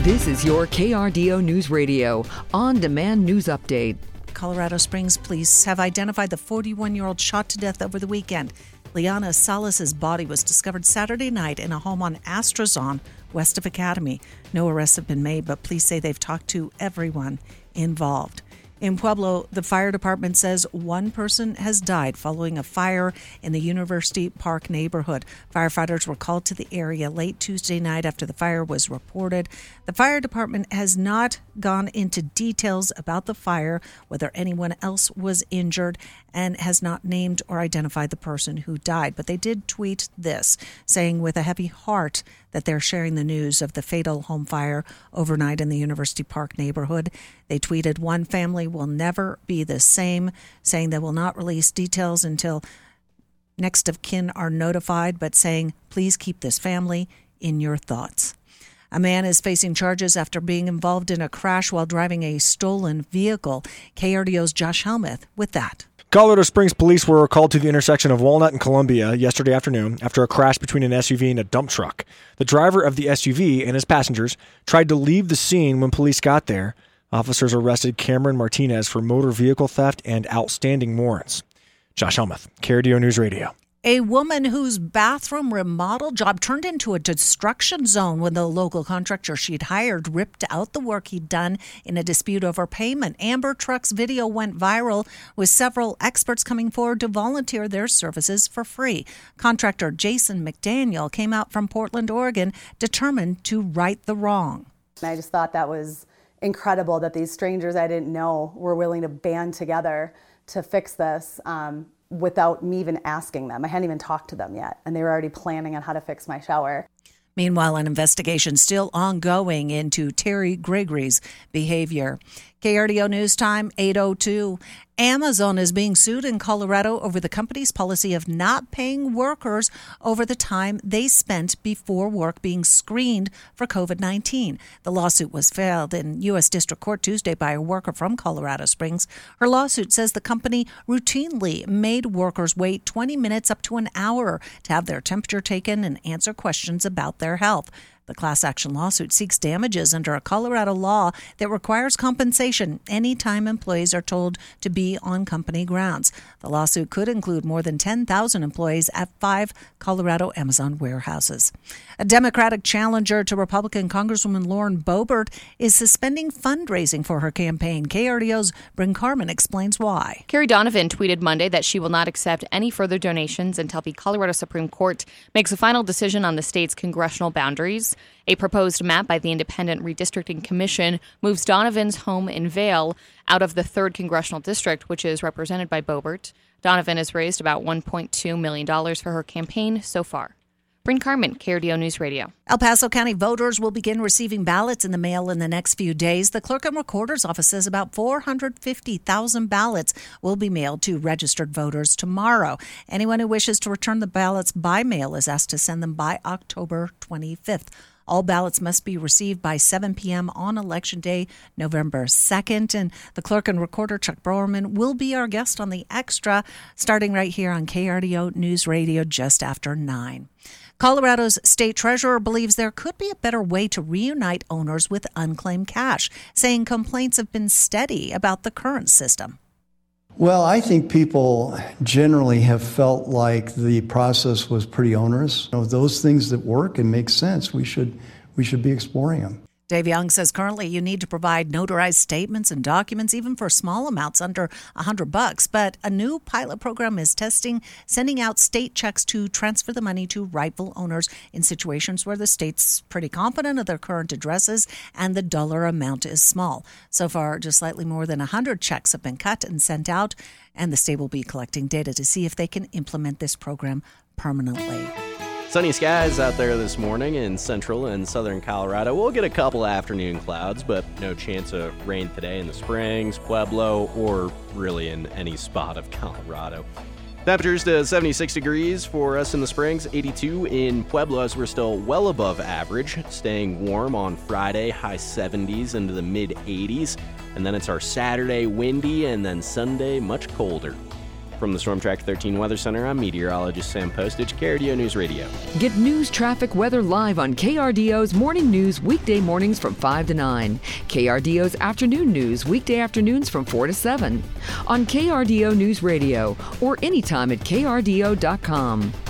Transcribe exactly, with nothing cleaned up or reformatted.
This is your K R D O News Radio on-demand news update. Colorado Springs police have identified the forty-one-year-old shot to death over the weekend. Liana Salas' body was discovered Saturday night in a home on Astrazon, west of Academy. No arrests have been made, but police say they've talked to everyone involved. In Pueblo, the fire department says one person has died following a fire in the University Park neighborhood. Firefighters were called to the area late Tuesday night after the fire was reported. The fire department has not gone into details about the fire, whether anyone else was injured, and has not named or identified the person who died. But they did tweet this, saying with a heavy heart that they're sharing the news of the fatal home fire overnight in the University Park neighborhood. They tweeted, "One family will never be the same," saying they will not release details until next of kin are notified, but saying, please keep this family in your thoughts. A man is facing charges after being involved in a crash while driving a stolen vehicle. K R D O's Josh Helmuth with that. Colorado Springs police were called to the intersection of Walnut and Columbia yesterday afternoon after a crash between an S U V and a dump truck. The driver of the S U V and his passengers tried to leave the scene when police got there. Officers arrested Cameron Martinez for motor vehicle theft and outstanding warrants. Josh Helmuth, K R D O News Radio. A woman whose bathroom remodel job turned into a destruction zone when the local contractor she'd hired ripped out the work he'd done in a dispute over payment. Amber Truck's video went viral, with several experts coming forward to volunteer their services for free. Contractor Jason McDaniel came out from Portland, Oregon, determined to right the wrong. I just thought that was incredible that these strangers I didn't know were willing to band together to fix this. Um, without me even asking them. I hadn't even talked to them yet, and they were already planning on how to fix my shower. Meanwhile, an investigation still ongoing into Terry Gregory's behavior. K R D O News Time, eight oh two. Amazon is being sued in Colorado over the company's policy of not paying workers over the time they spent before work being screened for covid nineteen. The lawsuit was filed in U S District Court Tuesday by a worker from Colorado Springs. Her lawsuit says the company routinely made workers wait twenty minutes up to an hour to have their temperature taken and answer questions about their health. The class action lawsuit seeks damages under a Colorado law that requires compensation anytime employees are told to be on company grounds. The lawsuit could include more than ten thousand employees at five Colorado Amazon warehouses. A Democratic challenger to Republican Congresswoman Lauren Boebert is suspending fundraising for her campaign. K R D O's Bryn Carmen explains why. Carrie Donovan tweeted Monday that she will not accept any further donations until the Colorado Supreme Court makes a final decision on the state's congressional boundaries. A proposed map by the Independent Redistricting Commission moves Donovan's home in Vail out of the third Congressional District, which is represented by Boebert. Donovan has raised about one point two million dollars for her campaign so far. Bryn Carmen, K R D O News Radio. El Paso County voters will begin receiving ballots in the mail in the next few days. The Clerk and Recorder's Office says about four hundred fifty thousand ballots will be mailed to registered voters tomorrow. Anyone who wishes to return the ballots by mail is asked to send them by October twenty-fifth. All ballots must be received by seven p.m. on Election Day, November second. And the Clerk and Recorder, Chuck Browerman, will be our guest on the Extra, starting right here on K R D O News Radio just after nine. Colorado's state treasurer believes there could be a better way to reunite owners with unclaimed cash, saying complaints have been steady about the current system. Well, I think people generally have felt like the process was pretty onerous. You know, those things that work and make sense, we should we should be exploring them. Dave Young says currently you need to provide notarized statements and documents, even for small amounts under a hundred bucks. But a new pilot program is testing sending out state checks to transfer the money to rightful owners in situations where the state's pretty confident of their current addresses and the dollar amount is small. So far, just slightly more than a hundred checks have been cut and sent out, and the state will be collecting data to see if they can implement this program permanently. Sunny skies out there this morning in central and southern Colorado. We'll get a couple afternoon clouds, but no chance of rain today in the Springs, Pueblo, or really in any spot of Colorado. Temperatures to seventy-six degrees for us in the Springs, eighty-two in Pueblo, as we're still well above average, staying warm on Friday, high seventies into the mid eighties. And then it's our Saturday windy, and then Sunday much colder. From the Storm Track thirteen Weather Center, I'm meteorologist Sam Postage, K R D O News Radio. Get news, traffic, weather live on K R D O's Morning News weekday mornings from five to nine. K R D O's Afternoon News weekday afternoons from four to seven. On K R D O News Radio or anytime at K R D O dot com.